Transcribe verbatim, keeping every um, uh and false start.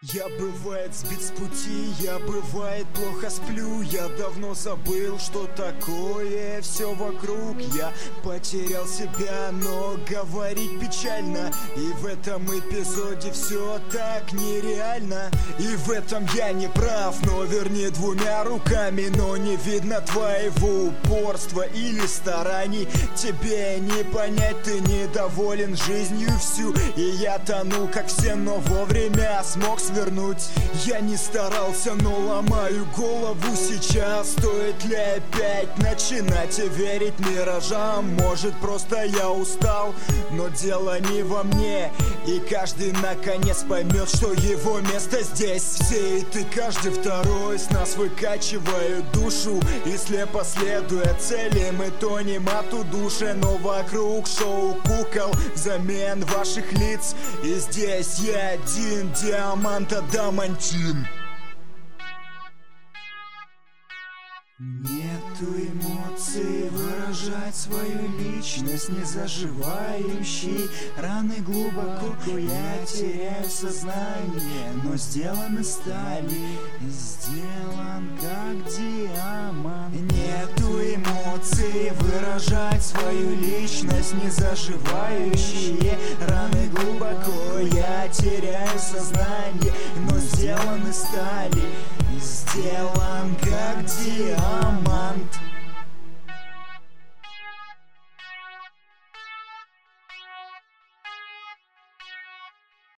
Я бывает сбит с пути, я бывает плохо сплю. Я давно забыл, что такое все вокруг. Я потерял себя, но говорить печально. И в этом эпизоде все так нереально. И в этом я не прав, но верни двумя руками. Но не видно твоего упорства или стараний. Тебе не понять, ты недоволен жизнью всю. И я тону, как все, но вовремя смог свернуть. Я не старался, но ломаю голову сейчас. Стоит ли опять начинать и верить миражам? Может, просто я устал, но дело не во мне. И каждый наконец поймет, что его место здесь. Все и ты, каждый второй с нас выкачивают душу. И слепо следуя цели, мы тонем от удушья. Но вокруг шоу кукол взамен ваших лиц. И здесь я один, диамант адамантин. Нету эмоций выражать свою личность, не заживающий раны глубоко. Я теряю сознание, но сделан из стали, сделан как диамант. Нету эмоций выражать свою личность, не заживающие раны глубоко. Я теряю сознание, но сделан из стали, сделан как диамант.